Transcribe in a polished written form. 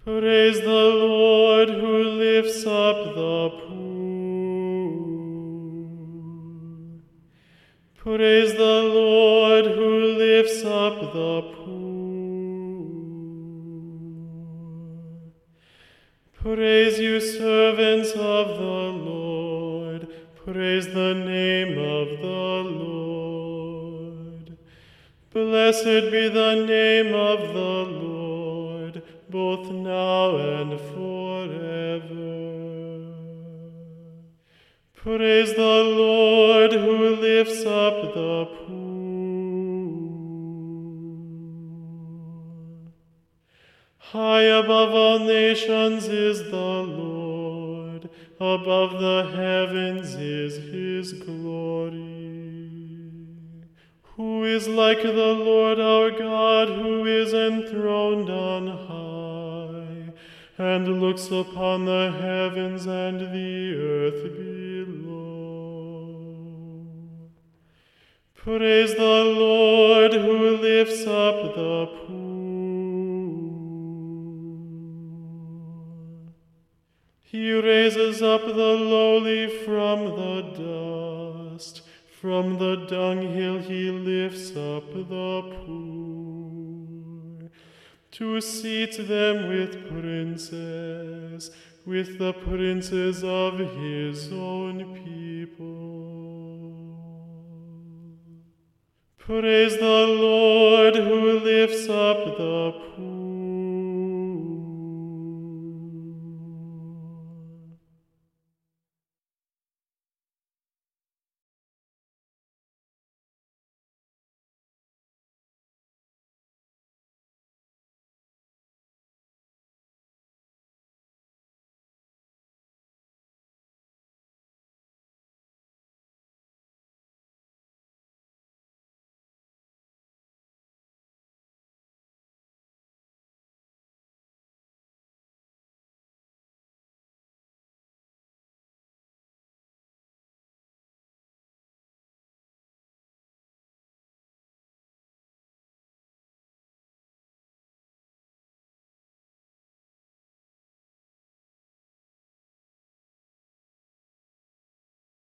Praise the Lord who lifts up the poor. Praise the Lord who lifts up the poor. Praise you, servants of the Lord. Praise the name of the Lord. Blessed be the name of the Lord, both now and forever. Praise the Lord who lifts up the poor. High above all nations is the Lord, above the heavens is his glory. Who is like the Lord our God, who is enthroned on high, and looks upon the heavens and the earth below? Praise the Lord who lifts up the poor. He raises up the lowly from the dust. From the dunghill he lifts up the poor, to seat them with princes, with the princes of his own people. Praise the Lord who lifts up the poor.